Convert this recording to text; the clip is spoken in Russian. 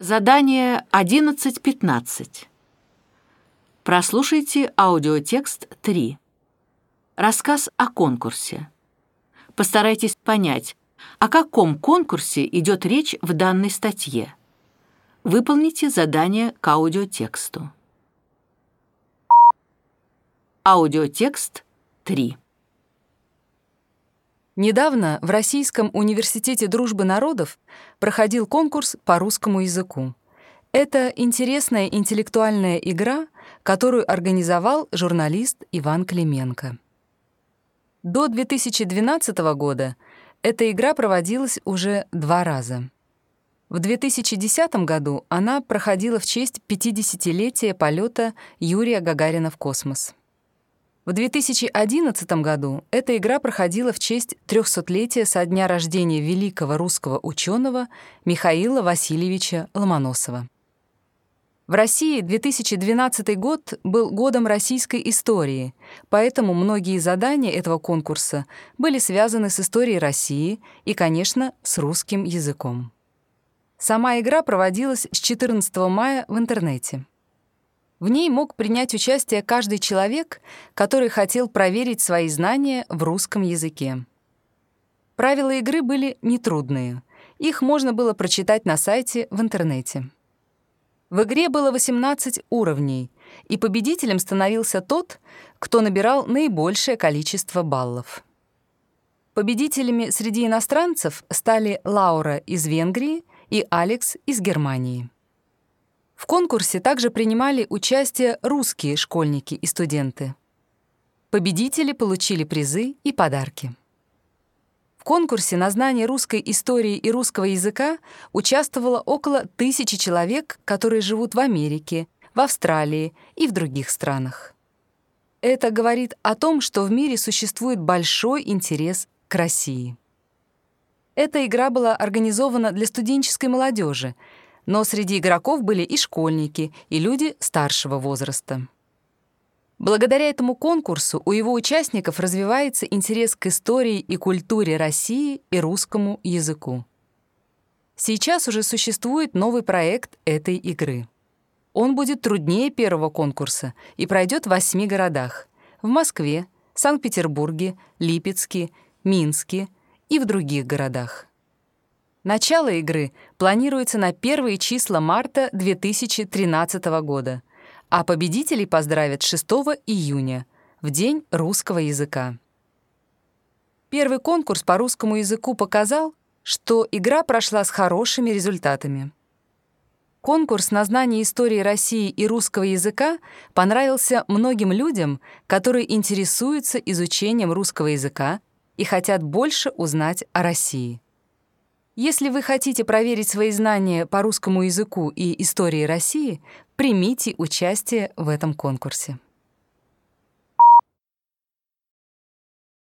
Задание 11.15. Прослушайте аудиотекст 3. Рассказ о конкурсе. Постарайтесь понять, о каком конкурсе идет речь в данной статье. Выполните задание к аудиотексту. Аудиотекст 3. Недавно в Российском университете дружбы народов проходил конкурс по русскому языку. Это интересная интеллектуальная игра, которую организовал журналист Иван Клименко. До 2012 года эта игра проводилась уже 2 раза. В 2010 году она проходила в честь 50-летия полета Юрия Гагарина в космос. В 2011 году эта игра проходила в честь 300-летия со дня рождения великого русского ученого Михаила Васильевича Ломоносова. В России 2012 год был годом российской истории, поэтому многие задания этого конкурса были связаны с историей России и, конечно, с русским языком. Сама игра проводилась с 14 мая в интернете. В ней мог принять участие каждый человек, который хотел проверить свои знания в русском языке. Правила игры были нетрудные. Их можно было прочитать на сайте в интернете. В игре было 18 уровней, и победителем становился тот, кто набирал наибольшее количество баллов. Победителями среди иностранцев стали Лаура из Венгрии и Алекс из Германии. В конкурсе также принимали участие русские школьники и студенты. Победители получили призы и подарки. В конкурсе на знание русской истории и русского языка участвовало около 1000 человек, которые живут в Америке, в Австралии и в других странах. Это говорит о том, что в мире существует большой интерес к России. Эта игра была организована для студенческой молодежи, но среди игроков были и школьники, и люди старшего возраста. Благодаря этому конкурсу у его участников развивается интерес к истории и культуре России и русскому языку. Сейчас уже существует новый проект этой игры. Он будет труднее первого конкурса и пройдет в 8 городах — в Москве, Санкт-Петербурге, Липецке, Минске и в других городах. Начало игры планируется на первые числа марта 2013 года, а победителей поздравят 6 июня, в День русского языка. Первый конкурс по русскому языку показал, что игра прошла с хорошими результатами. Конкурс на знание истории России и русского языка понравился многим людям, которые интересуются изучением русского языка и хотят больше узнать о России. Если вы хотите проверить свои знания по русскому языку и истории России, примите участие в этом конкурсе.